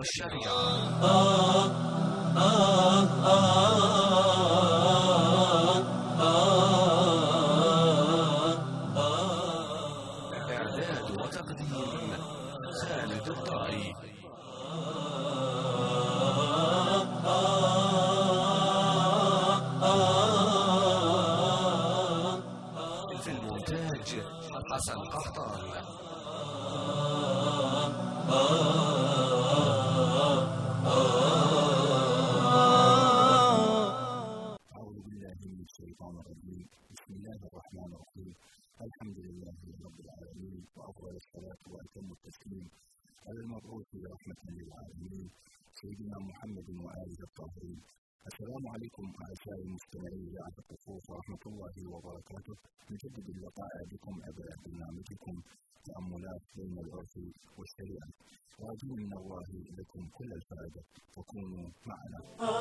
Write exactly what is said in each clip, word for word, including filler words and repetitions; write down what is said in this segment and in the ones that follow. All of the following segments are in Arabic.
والشريعة. إعداد وتقديم خالد الطائي. في المونتاج حسن قحطان. أعوذ بالله من الشيطان الرجيم. بسم الله الرحمن الرحيم. الحمد لله رب العالمين، وأفضل الصلاة وأتم التسليم على المبعوث رحمة للعالمين سيدنا محمد وآله الطاهرين. السلام عليكم أعزائي المستمعين إذاعة الطفوف ورحمة الله وبركاته. نجدد اللقاء بكم عبر برنامجكم تأملات بين العرف والشريعة، راجين من الله لكم كل الفائدة، فكونوا معنا.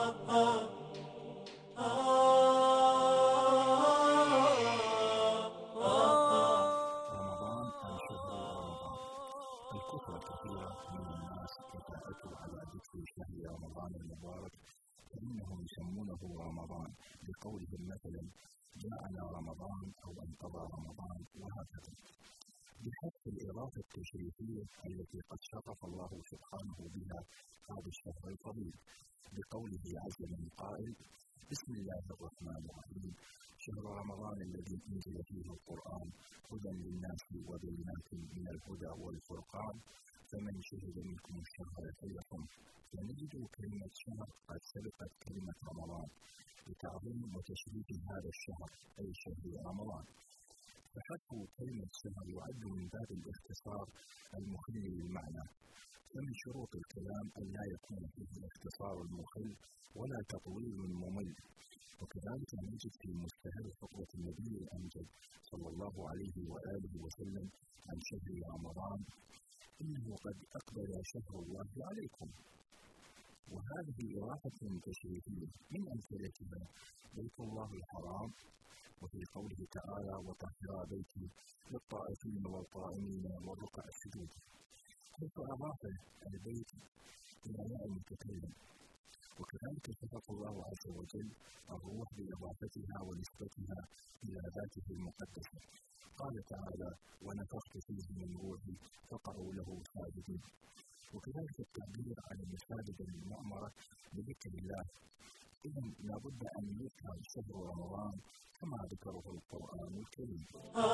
رمضان أو شهر رمضان. الكثرة كثيرة من الناس يتأتوا على ذكر شهر رمضان المبارك، فإنهم يسمونه رمضان بقولهم مثلا جاءنا رمضان أو انقضى رمضان، وهكذا، بحث الإضافة التشريفية التي قد شرف الله سبحانه بها هذا الشهر الفضيل، بقوله عز من قائل: بسم الله الرحمن الرحيم، شهر رمضان الذي أنزل فيه القرآن هدى للناس وبينات من الهدى والفرقان، فمن شهد منكم الشهر فليصم. فنجد كلمة شهر قد سبقت كلمة رمضان لتعظيم وتشريف هذا الشهر، أي شهر رمضان. فحذف كلمة شهر يعد من باب الاختصار المخل للمعنى، فمن شروط الكلام أن لا يكون فيه الاختصار المخل ولا تطويل ممل. وكذلك نجد في مستهل خطبة النبي الأمجد صلى الله عليه وآله وسلم عن شهر رمضان: إنه قد أقبل شهر الله عليكم. وهذه إضافة تشريفية، من أمثلتها بيت الله الحرام، وفي قوله تعالى: وطهر بيتي للطائفين والقائمين والركع السجود، حيث أضاف البيت إلى ياء المتكلم. وكذلك صفة الله عز وجل الروح بإضافتها ونسبتها إلى ذاته المقدسة، قال تعالى: ونفخت فيه من روحي فقعوا له ساجدين. وكذلك التعبير عن المساجد المعمرة بذكر الله. إذن لابد أن يذكر شهر رمضان كما ذكره القرآن الكريم.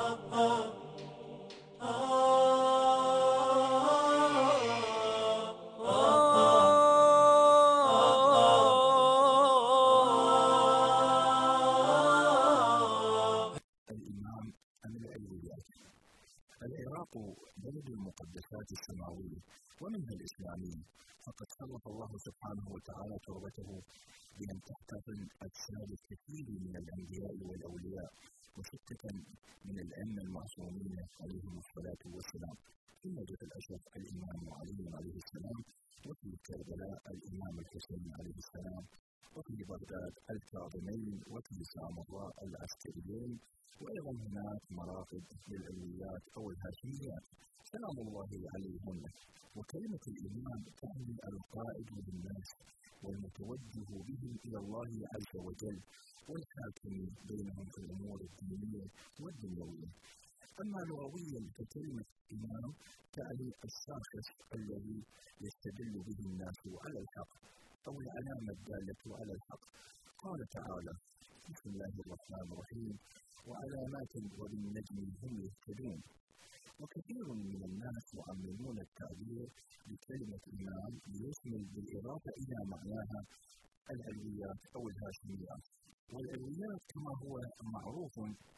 الإمام أم العلويات. العراق بلد المقدسات السماوية ومنها الإسلامية، فقد خلق الله سبحانه وتعالى تربته بأن تحتفل أجساد كثير من الأنبياء والأولياء وستة من الأئمة المعصومين عليهم الصلاة والسلام. في نجف الأشرف الإمام علي عليه السلام، وفي كربلاء الإمام الحسين عليه السلام، وفي بغداد الكاظمين، وفي سامراء العسكريين، وأيضا هناك مراقد للعلويات أو الهاشميات سلام الله عليهن. وكلمة الإمام تعني القائد للناس والمتوجه بهم إلى الله عز وجل، والحاكم بينهم في الأمور الدينية والدنيوية. أما لغويا فكلمة إمام تعني الشاخص الذي يستدل به الناس على الحق، أو العلامة الدالة على الحق. قال تعالى: بسم الله الرحمن الرحيم: وعلامات وبالنجم هم يهتدون. وكثير من الناس يعممون التعبير بكلمة إمام ليشمل بالإضافة إلى معناها العلويات أو الهاشميات. والعلويات كما هو معروف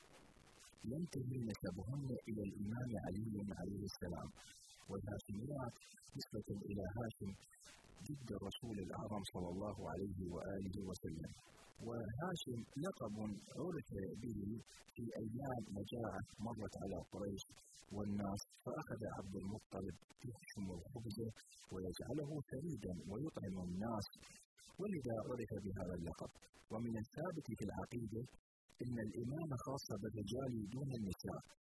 ينتهي نسبهن إلى الإمام علي عليه السلام، والهاشميات نسبة إلى هاشم جد الرسول الأعظم صلى الله عليه وآله وسلم. وهاشم لقب عرف به في أيام مجاعة مرت على قريش والناس، فأخذ عبد المطلب يحشم الخبز ويجعله ثريدا ويطعم الناس، ولذا عرف بهذا اللقب. ومن الثابت في العقيدة إن الإمامة خاصة بالرجال دون النساء،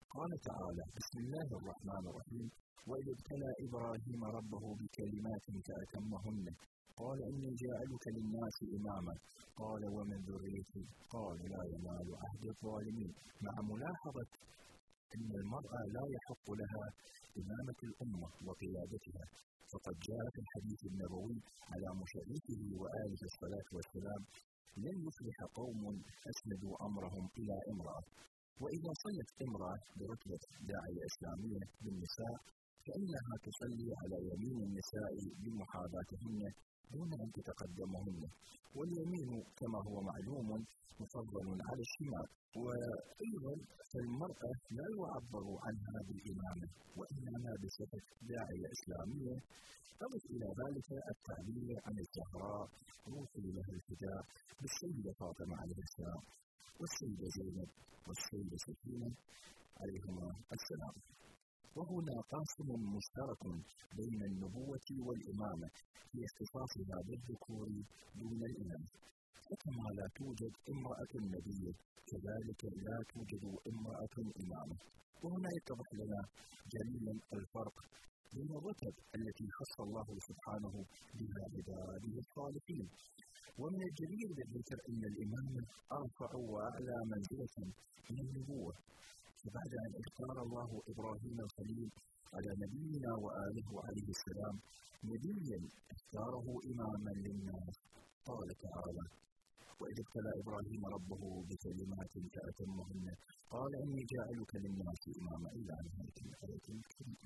قال تعالى: بسم الله الرحمن الرحيم: وإذ ابتلى إبراهيم ربه بكلمات فأتمهن قال إني جاعلك للناس إماما قال ومن ذريتي قال لا ينال عهد الظالمين، مع ملاحظة أن المرأة لا يحق لها إمامة الأمة وقيادتها، فقد جاء في الحديث النبوي على مشرفه وآله الصلاة والسلام: لن يفلح قوم أسندوا أمرهم إلى امرأة. وإذا صلت امرأة برتبة داعية إسلامية بالنساء فإنها تصلي على يمين النساء بمحاذاتهن دون أن تتقدمهن، واليمين كما هو معلوم مفضل على الشمال. وأيضا فالمرأة لا يعبر عنها بالإمامة وإنما بصفة داعية إسلامية. أضف إلى ذلك التعبير عن الزهراء روحي لها الفداء بالسيدة فاطمة عليه السلام والسيدة زينب والسيدة سكينة عليهما السلام. وهنا قاسم مشترك بين النبوة والإمامة في اختصاصها بالذكور دون الإناث، فكما لا توجد امرأة نبية كذلك لا توجد امرأة إمامة. وهنا يتضح لنا جليلا الفرق بين الرتب التي خص الله سبحانه بها عباده الصالحين. ومن الجدير بالذكر أن الإمامة أرفع وأعلى منزلة من النبوة، فبعد أن اختار الله إبراهيم الخليل على نبينا وآله عليه السلام نبيا اختاره إماما للناس، قال تعالى: وإذ ابتلى إبراهيم ربه بكلمات فأتمهن قال إني جاعلك للناس إماما إلى نهاية الآية الكريمة.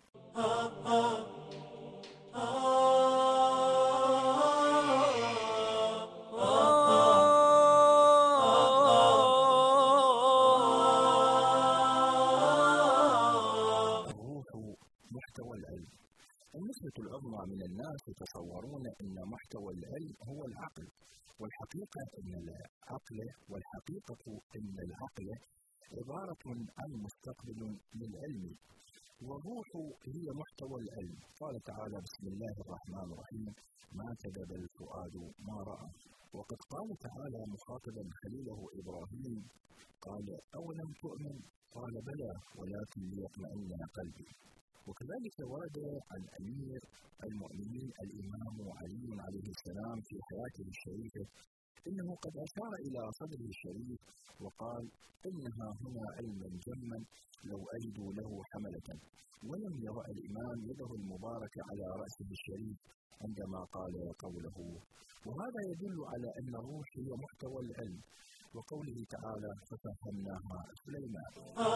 النسبة العظمى من الناس يتصورون أن محتوى العلم هو العقل، والحقيقة أن العقل والحقيقة أن العقل عبارة عن مستقبل للعلم، والروح هي محتوى العلم. قال تعالى: بسم الله الرحمن الرحيم: ما كذب الفؤاد ما رأى. وقد قال تعالى مخاطبا خليله إبراهيم: قال: أولم تؤمن؟ قال: بلى ولكن ليطمئن قلبي. وكذلك ورد عن أمير المؤمنين الإمام علي عليه السلام في حياته الشريفة إنه قد أشار إلى صدره الشريف وقال: إنها هنا علما جما لو أجدوا له حملة، ولم يضع الإمام يده المباركة على رأسه الشريف عندما قال قوله. وهذا يدل على أن الروح هي محتوى العلم، وقوله تعالى: ففهمناها سليمان.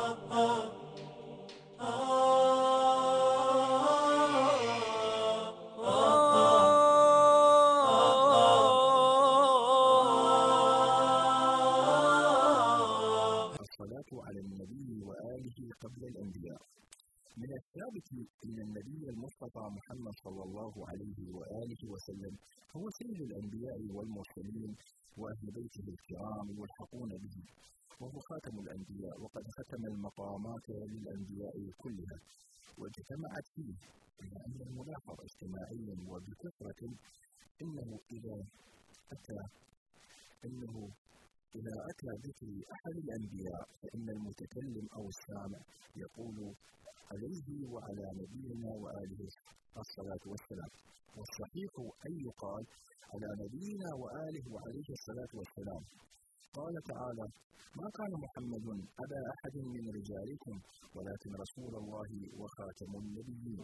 الصلاة على النبي وآله قبل الأنبياء. من الثابت أن النبي المصطفى محمد صلى الله عليه وآله وسلم هو سيد الأنبياء والمرسلين، وأهل بيته الكرام يلحقون به، وهو خاتم الأنبياء، وقد ختم المقامات للأنبياء كلها واجتمعت فيه، إلا أن الملاحظ اجتماعيا وبكثرة إنه إذا أتى إنه إذا أتى ذكر أحد الأنبياء فإن المتكلم أو السامع يقول: عليه وعلى نبينا وآله الصلاة والسلام. والصحيح أن يقال: على نبينا وآله وعليه الصلاة والسلام. قال تعالى: ما كان محمد أبا أحد من رجالكم ولكن رسول الله وخاتم النبيين.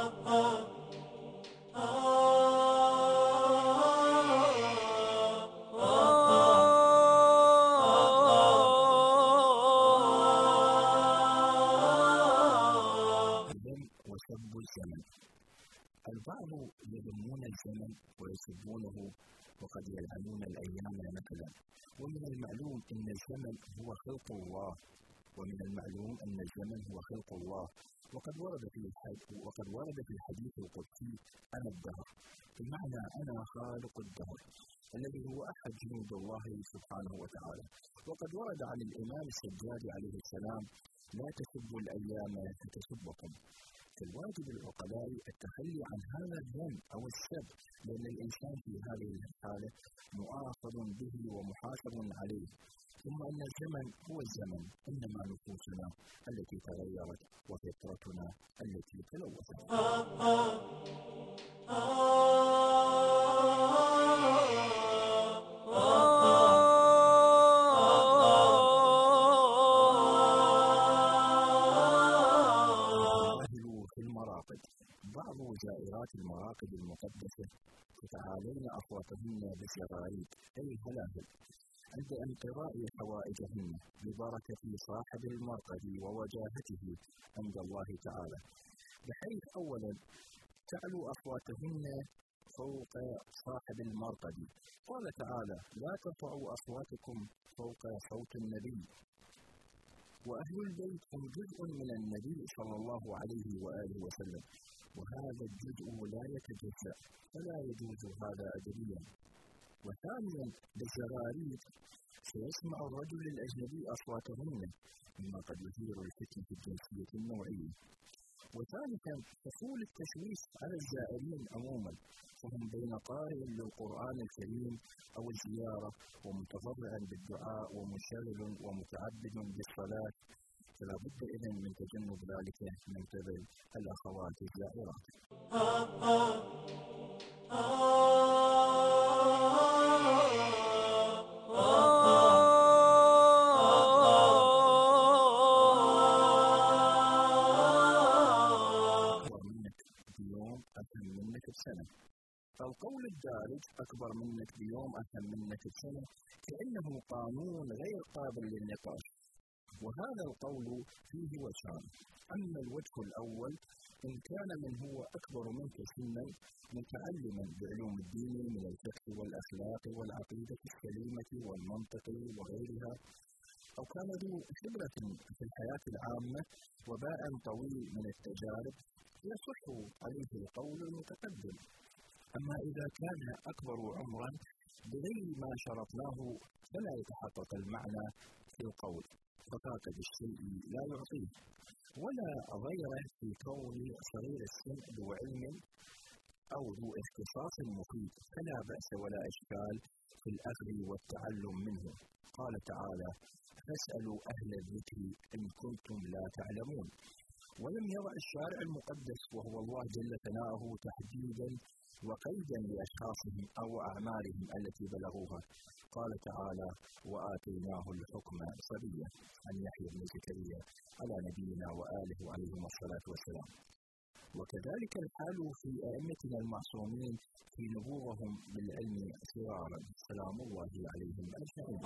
الذم وسب الزمن. البعض يذمون الزمن ويسبونه وقد يلعنون الأيام مثلا، ومن المعلوم أن الزمن هو خلق الله، ومن المعلوم أن الزمن هو خلق الله، وقد ورد في وقد ورد في الحديث القدسي: أنا الدهر، بمعنى أنا خالق الدهر الذي هو أحد جنود الله سبحانه وتعالى. وقد ورد عن الإمام السجاد عليه السلام: لا تسبوا الأيام فتسبكم، فالواجب العقلاء التخلي عن هذا الذم أو السب، لأن الإنسان في هذه الحالة مؤاخذ به ومحاسب عليه. ثم أن الزمن هو الزمن، إنما نفوسنا التي تغيرت وفطرتنا التي تلوثت. بعض زائرات المراقد المقدسة تتعالين أصواتهن بالزغاريد أي الهلاهل عند انقضاء حوائجهن ببركة صاحب المرقد ووجاهته عند الله تعالى، بحيث أولا تعلو أصواتهن فوق صاحب المرقد. قال تعالى: لا ترفعوا أصواتكم فوق صوت النبي. وأهل البيت هم جزء من النبي صلى الله عليه وآله وسلم، وهذا الجزء لا يتجزأ، فلا يجوز هذا أدبيا. وثانيا بالزغاريد سيسمع الرجل الأجنبي أصواتهن، مما قد يثير الفتنة الجنسية النوعية. وثالثا حصول التشويش على الزائرين عموما، فهم بين قارئ للقرآن الكريم أو الزيارة ومتضرع بالدعاء ومشغل ومتعبد بالصلاة، فلا بد إذن من تجنب ذلك من قبل الأخوات الزائرات. سنة. القول الدارج أكبر منك بيوم أفهم منك بسنة كأنه قانون غير قابل للنقاش، وهذا القول فيه وجهان. أما الوجه الأول إن كان من هو أكبر منك سنا متعلما بعلوم الدين من الفقه والأخلاق والعقيدة السليمة والمنطق وغيرها، أو كان ذو خبرة في الحياة العامة وباء طويل من التجارب، يصح عليه القول المتقدم. أما إذا كان أكبر عمرا بغير ما شرطناه فلا يتحقق المعنى في القول، فطاقة بالشيء لا يعطيه، ولا غيره في كون صغير السن ذو علم أو ذو اختصاص مفيد، فلا بأس ولا إشكال في الأخذ والتعلم منه. قال تعالى: فاسألوا أهل الذكر إن كنتم لا تعلمون. ولم يضع الشارع المقدس وهو الله جل ثناؤه تحديدا وقيدا لأشخاصهم أو أعمالهم التي بلغوها. قال تعالى: وآتيناه الحكم صبيا، عن يحيى بن زكريا على نبينا وآله عليهم الصلاة والسلام. وكذلك الحال في أئمتنا المعصومين في نبوغهم بالعلم صغارا سلام الله عليهم أجمعين.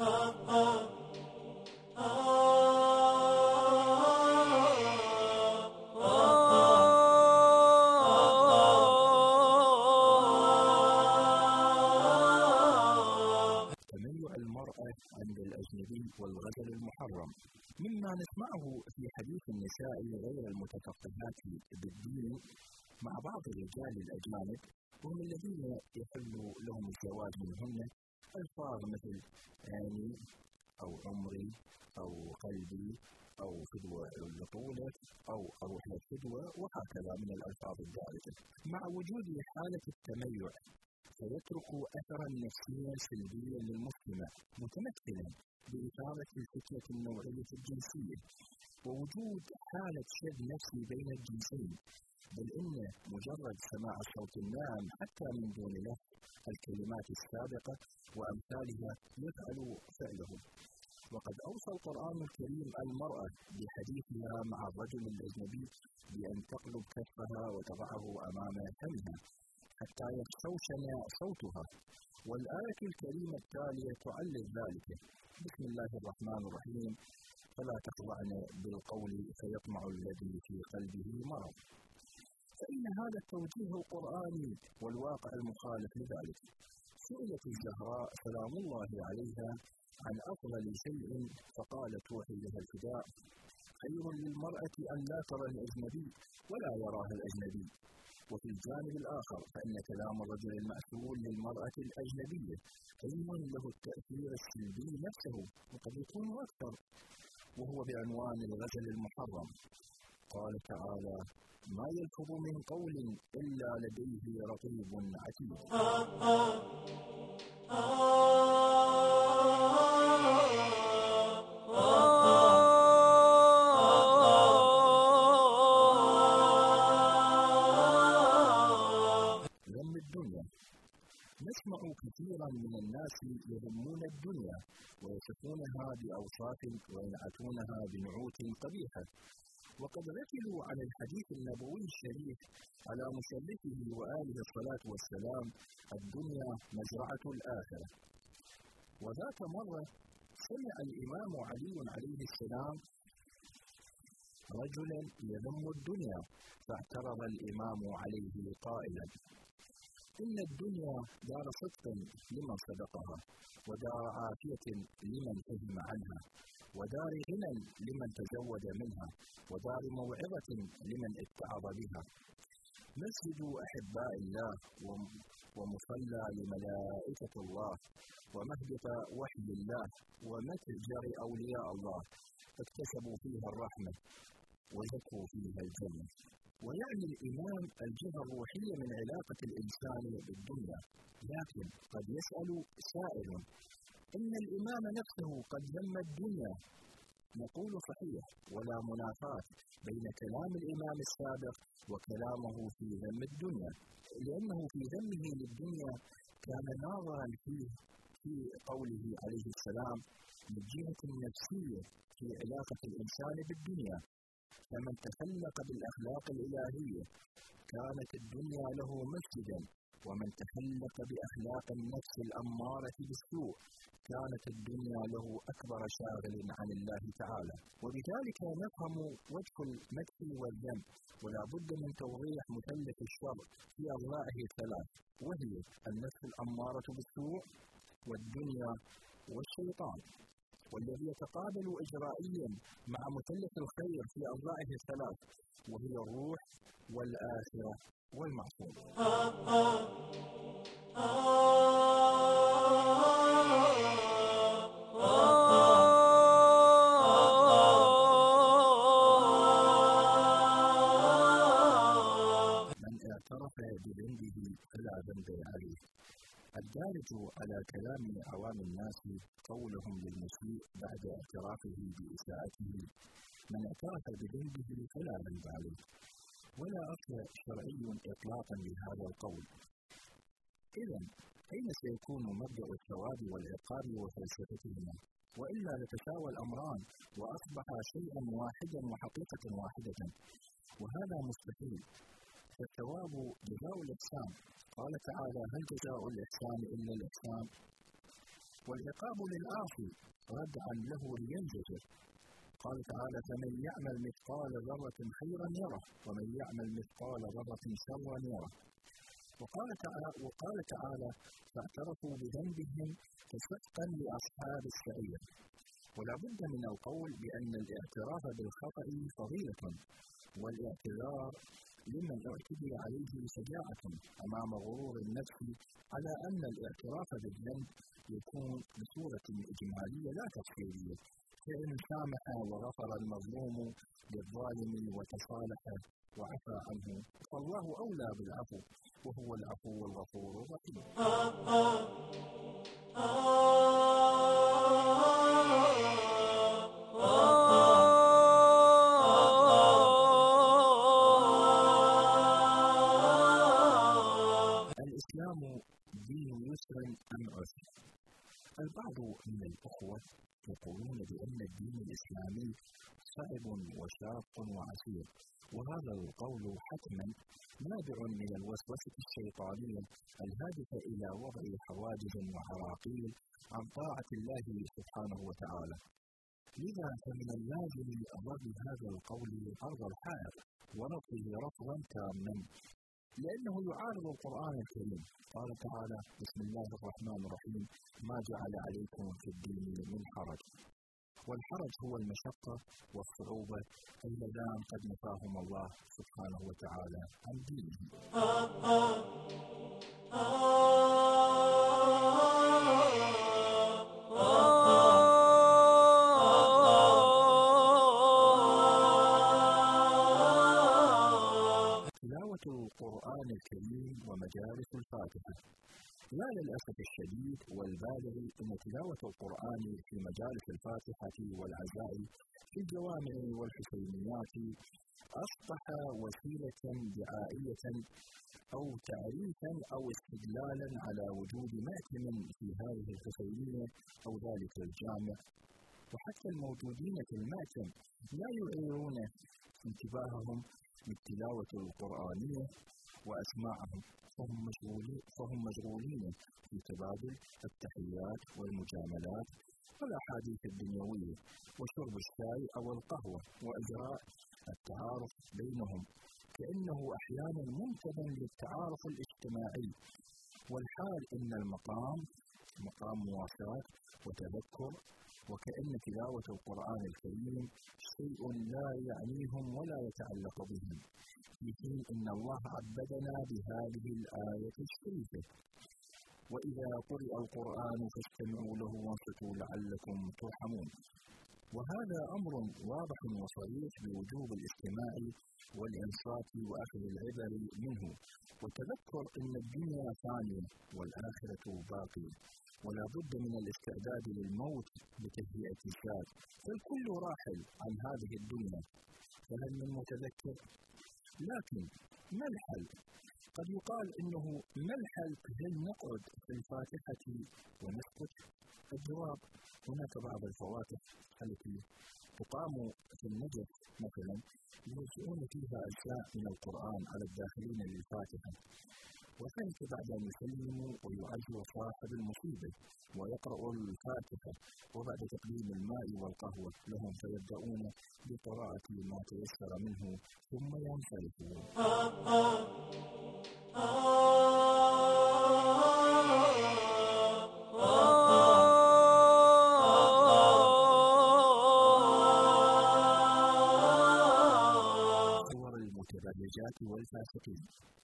عند الأجنبي والغزل المحرم مما نسمعه في حديث النساء غير المتفقهات بالدين مع بعض الرجال الأجانب، وهم الذين يحل لهم الزواج منهن ألفاظ مثل عيني أو عمري أو قلبي أو فدوى البطولة أو أروح الفدوى وهكذا من الألفاظ الدارجة، مع وجود حالة التميع فيترك أثرا نفسيا سلبيا للمسلمة متمثلا بإثارة الفتنة النوعية الجنسية ووجود حالة شد نفسي بين الجنسين، بل إن مجرد سماع الصوت الناعم حتى من دون لفظ الكلمات السابقة وأمثالها يفعل فعله. وقد أوصى القرآن الكريم المرأة بحديثها مع الرجل الأجنبي بأن تقلب كفها وتضعه أمام فمها حتى يستوشن صوتها، والآية الكريمة التالية تعلل ذلك: بسم الله الرحمن الرحيم، فلا تخضعن بالقول فيطمع الذي في قلبه مرض. فإن هذا التوجيه القرآني والواقع المخالف لذلك. سئلت الزهراء سلام الله عليها عن أفضل شيء فقالت توحي لها الفداء: خير للمرأة أن لا ترى الأجنبي ولا يراها الأجنبي. وفي الجانب الآخر فإن كلام الرجل المأسول للمرأة الأجنبية أيضا له التأثير السلبي نفسه وقد يكون أكثر، وهو بعنوان الغزل المحرم. قال تعالى: ما يلفظ من قول إلا لديه رقيب عتيد. ذم الدنيا. نسمع كثيرا من الناس يذمون الدنيا ويصفونها بأوصاف وينعتونها بنعوت قبيحة، وقد ركلوا عن الحديث النبوي الشريف على مشرفه وآله الصلاة والسلام: الدنيا مزرعة الآخرة. وذات مرة سمع الإمام علي عليه السلام رجلا يذم الدنيا، فاعترض الإمام عليه قائلا: إن الدنيا دار صدق لمن صدقها، ودار عافية لمن فهم عنها، ودار غنى لمن تزود منها، ودار موعظة لمن اتعظ بها، مسجد أحباء الله ومصلى لملائكة الله، ومهبط وحي الله، ومتجر أولياء الله، اكتسبوا فيها الرحمة وزكوا فيها الجنة. ويعني الإمام الجهة الروحية من علاقة الإنسان بالدنيا. لكن قد يسأل سائل: إن الإمام نفسه قد ذم الدنيا. نقول: صحيح، ولا منافاة بين كلام الإمام السابق وكلامه في ذم الدنيا، لأنه في ذمه للدنيا كان ناظرا فيه في قوله عليه السلام للجهة النفسية في علاقة الإنسان بالدنيا. فمن تخلق بالأخلاق الإلهية كانت الدنيا له مسجدا، ومن تخلق بأخلاق النفس الأمارة بالسوء كانت الدنيا له أكبر شاغل عن الله تعالى. وبذلك نفهم وجه المدح والذم، ولا بد من توضيح مثلث الشر في أضلاعه الثلاث، وهي النفس الأمارة بالسوء، والدنيا، والشيطان، والذي يتقابل إجرائيا مع مثلث الخير في أضلاعه الثلاث، وهي الروح والآخرة والمعصوم. من اعترف بذنبه فلا ذنب عليه. الدارج على كلام عوام الناس قولهم للمسيء بعد اعترافه بإساءته: من اعترف بذنبه فلا ذنب عليه. ولا أصل شرعي إطلاقا لهذا القول. إذن أين سيكون مبدأ الثواب والعقاب وفلسفتهما؟ وإلا لتساوى الأمران وأصبح شيئا واحدا وحقيقة واحدة، وهذا مستحيل. فالثواب جزاء الإحسان، قال تعالى: هل جزاء الإحسان إلا الإحسان؟ والعقاب للعاصي ردعا له لينزجر، قال تعالى: فمن يعمل مثقال ذرة خيرا يره، ومن يعمل مثقال ذرة شرا يره. وقال تعالى, وقال تعالى: فاعترفوا بذنبهم فسحقا لأصحاب السعير. ولا بد من القول بأن الاعتراف بالخطأ فضيلة، والاعتذار لمن اعتدي عليه شجاعة أمام غرور النفس على أن الاعتراف بالذنب يكون بصورة إجمالية لا تفصيلية. فإن سامح وغفر المظلوم للظالم وتصالح وعفى عنه فالله أولى بالعفو، وهو العفو الغفور الرحيم. الإسلام دين يسر أم عسر؟ البعض من الأخوة يقولون بأن الدين الإسلامي صعب وشاق وعسير، وهذا القول حتما نابع من الوسوسة الشيطانية الهادفة إلى وضع حواجز وعراقيل عن طاعة الله سبحانه وتعالى. لذا فمن اللازم ضرب هذا القول عرض الحائط ورفضه رفضا تاما، لأنه يعارض القرآن الكريم. قال تعالى: بسم الله الرحمن الرحيم: ما جعل عليكم في الدين من حرج. والحرج هو المشقة والصعوبة اللذان قد نفاهم الله سبحانه وتعالى عن دينه. الكريم ومجالس الفاتحة. لا للأسف الشديد والبالغ أن تلاوة القرآن في مجالس الفاتحة والعزاء في الجوامع والحسينيات أصبح وسيلة دعائية أو تعريفا أو استدلالا على وجود مأتم في هذه الحسينية أو ذلك الجامع، وحتى الموجودين في المأتم لا يعيرون انتباههم للتلاوة القرآنية وأسماعهم، فهم مشغولين فهم مشغولين في تبادل التحيات والمجاملات والأحاديث الدنيوية وشرب الشاي أو القهوة وإجراء التعارف بينهم، كأنه أحيانا منتدى للتعارف الاجتماعي، والحال إن المقام مقام مواساة وتذكر، وكأن تلاوة القرآن الكريم شيء لا يعنيهم ولا يتعلق بهم، في حين إن الله عبدنا بهذه الآية الشريفة: وإذا قرئ القرآن فاستمعوا له وانصتوا لعلكم ترحمون. وهذا أمر واضح وصريح بوجوب الاستماع والإنصات وأخذ العبر منه، وتذكر أن الدنيا فانية والآخرة باقية، ولا بد من الاستعداد للموت بتهيئة الذات، فالكل راحل عن هذه الدنيا، فهل من متذكر؟ لكن ما الحل؟ قد يقال إنه ما الحل؟ هل نقعد في الفاتحة ونسكت؟ الجواب: هناك بعض الفواتح التي تقام في النجف مثلا يوزعون فيها أجزاء من القرآن على الداخلين للفاتحة، وذلك بعد أن يسلموا ويعزوا صاحب المصيبة ويقرأ الفاتحة، وبعد تقديم الماء والقهوة لهم فيبدأون بقراءة ما تيسر منه ثم ينصرفون. صور المتبرجات والفاسقين.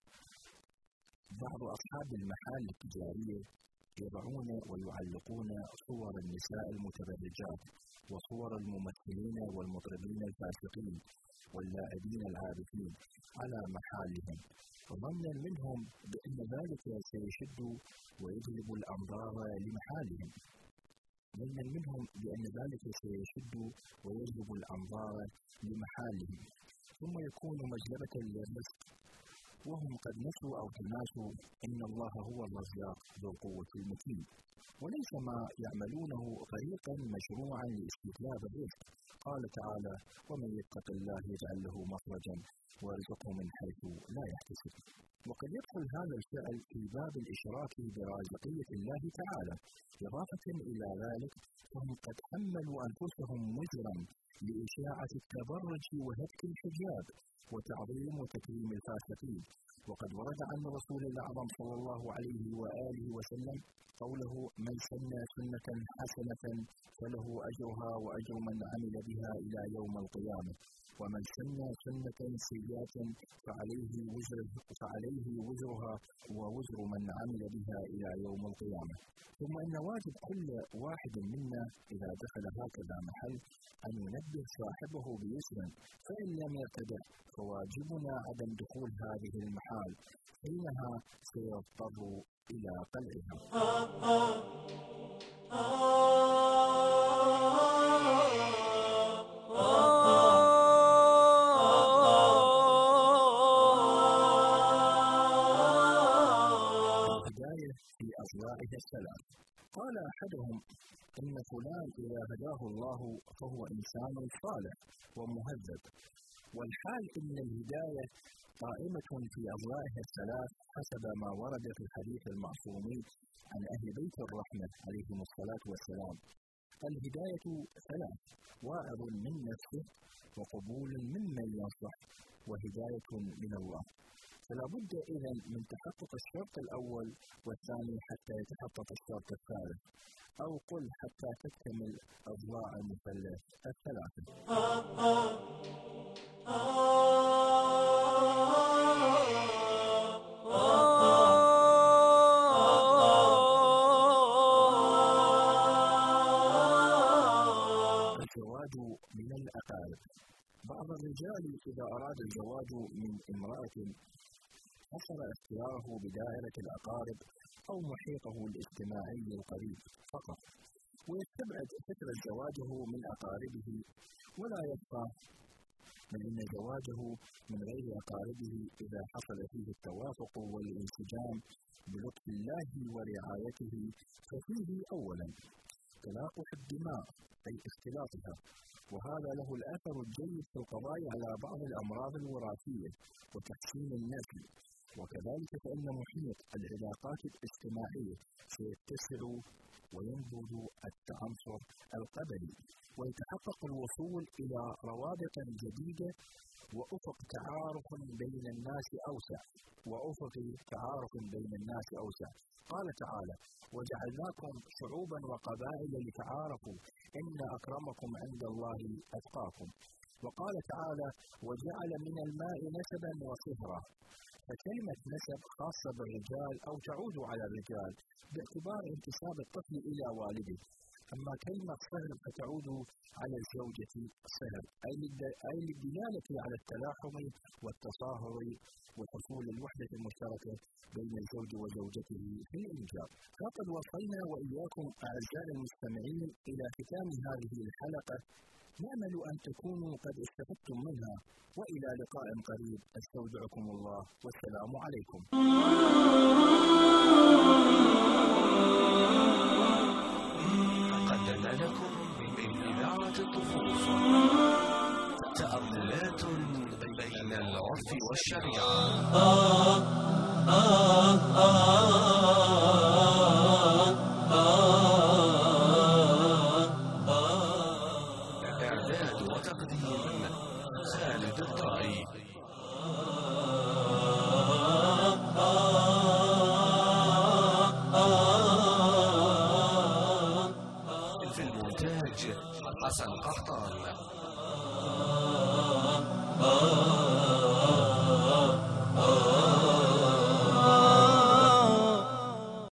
بعض أصحاب المحال التجارية يضعون ويعلقون صور النساء المتبرجات وصور الممثلين والمطربين الفاسقين واللاعبين العابثين على محالهم، ظنا منهم بأن ذلك سيشد ويجلب الأنظار لمحالهم، ظنا منهم بأن ذلك سيشد ويجلب الأنظار لمحالهم ثم يكون مجلبة للرزق، وهم قد نسوا أو تناسوا أن الله هو الرزاق ذو القوة المتين، وليس ما يعملونه طريقا مشروعا لاستجلاب الرزق. قال تعالى: ومن يتق الله يجعل له مخرجا ويرزقه من حيث لا يحتسب. وقد يدخل هذا الفعل في باب الإشراك برازقية الله تعالى. إضافة إلى ذلك فهم قد حملوا أنفسهم وزرا لإشاعة التبرج وهتك الحجاب وتعظيم وتكريم الفاسقين، وقد ورد عن رسول الأعظم صلى الله عليه وآله وسلم قوله: من سن سنة حسنة فله أجرها وأجر من عمل بها إلى يوم القيامة، ومن سن سنة سيئة فعليه وزر فعليه وزرها ووزر من عمل بها إلى يوم القيامة. ثم إن واجب كل واحد منا إذا دخل هكذا محل أن ينبه صاحبه بيسر، فإن لم يرتدع فواجبنا عدم دخول هذه المحال، حينها سيضطر إلى قلعها. الهداية في أضلاعها الثلاث. قال أحدهم: إن فلان إذا هداه الله فهو إنسان صالح ومهذب، والحال إن الهداية قائمة في أضلاعها الثلاث حسب ما ورد في الحديث المعصوم عن أهل بيت الرحمة عليهم الصلاة والسلام. الهداية ثلاث: واعظ من نفسه، وقبول ممن ينصح، وهداية من الله. فلا بد إذن من تحقق الشرط الأول والثاني حتى يتحقق الشرط الثالث، أو قل حتى تكتمل أضلاع المثلث الثلاثة. الزواج من الأقارب. بعض الرجال إذا أراد الزواج من امرأة حصر اختياره بدائرة الأقارب أو محيطه الاجتماعي القريب فقط، ويستبعد فكرة زواجه من أقاربه، ولا يبقى من أن زواجه من غير أقاربه إذا حصل فيه التوافق والانسجام بلطف الله ورعايته ففيه أولا تلاقح الدماء أي اختلاطها، وهذا له الأثر الجيد في القضاء على بعض الأمراض الوراثية وتحسين النسل، وكذلك فإن محيط العلاقات الاجتماعية سيتسع وينبذ التعنصر القبلي، ويتحقق الوصول إلى روابط جديدة وأفق تعارف بين الناس أوسع وأفق تعارف بين الناس أوسع. قال تعالى: وجعلناكم شعوبا وقبائل لتعارفوا إن أكرمكم عند الله أتقاكم. وقال تعالى: وجعل من الماء نسبا وصهرا. فكلمة نسب خاصة بالرجال أو تعود على الرجال باعتبار انتساب الطفل إلى والده، أما كلمة صهر فتعود على الزوجة صهر أي للدلالة على التلاحم والتصاهر وحصول الوحدة المشتركة بين الزوج وزوجته في الإنجاب. فقد وصلنا وإياكم أعزائي المستمعين إلى ختام هذه الحلقة، نأمل أن تكونوا قد استفدتم منها، وإلى لقاء قريب، أستودعكم الله والسلام عليكم. قدمنا لكم من إذاعة الطفوف تأملات بين العرف والشريعة. إعداد وتقديم خالد الطائي. في المونتاج حسن قحطان.